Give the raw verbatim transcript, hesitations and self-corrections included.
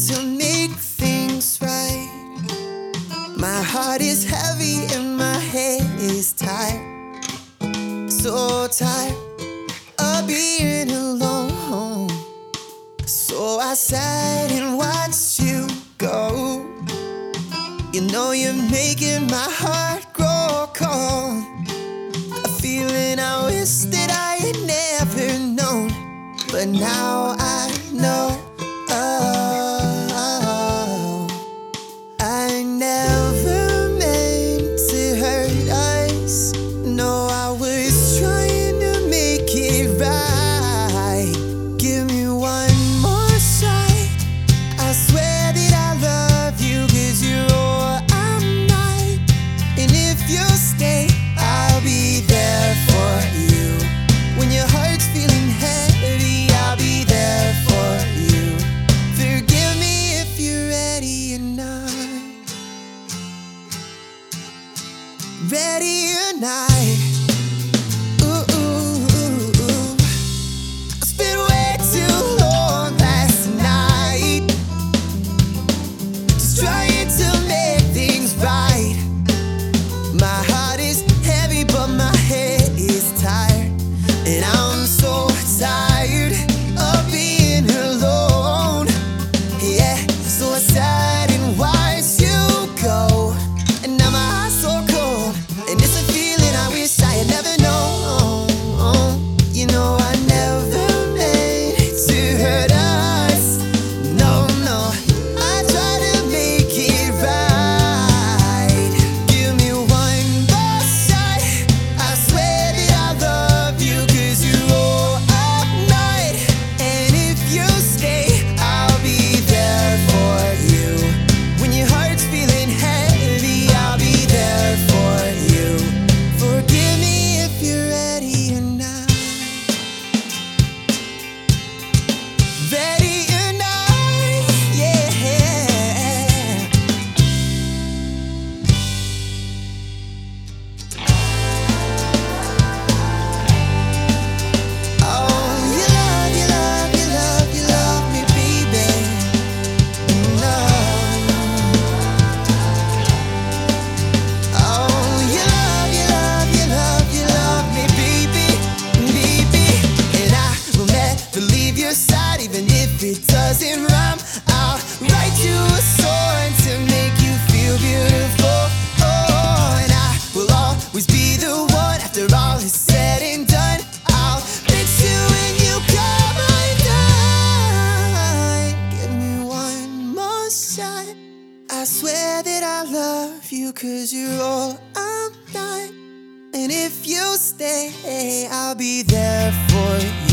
to make things right. My heart is heavy and my head is tired. So tired of being alone. So I sat and watched you go. You know you're making my heart grow cold. A feeling I wish that I had never known, but now I know. Oh, I never meant to hurt us. No, I was trying to make it right. Give me one more shot. I swear that I love you, 'cause you're all I'm not. And if you stay, I'll be there for you. When your heart's feeling heavy, I'll be there for you. Forgive me if you're ready or not. Ready or not. Ooh, ooh, ooh, ooh. I spent way too long last night just trying to make things right. My heart is heavy, but my head is tired. And I'm so tired of being alone. Yeah, so I sat and watched you go. And now my heart's so cold, and it's a feeling I wish I had never known. You know I never meant to hurt us. No, no, I try to make it right. Give me one more shot. I swear that I love you, 'cause you're all up night. And if you stay, I'll be there for you. When your heart's feeling heavy, I'll be there for you. Forgive me if you're ready or not. Ready or not, yeah. Oh, you love, you love, you love, you love me, baby. No. Oh, you love, you love, you love, you love me, baby, baby. And I will never leave your side, even if it doesn't rhyme. I'll write you a song to make you feel beautiful. Oh, and I will always be the one after all is said and done. I'll fix you when you come undone. Give me one more shot. I swear that I love you, 'cause you're all I'm not. And if you stay, I'll be there for you.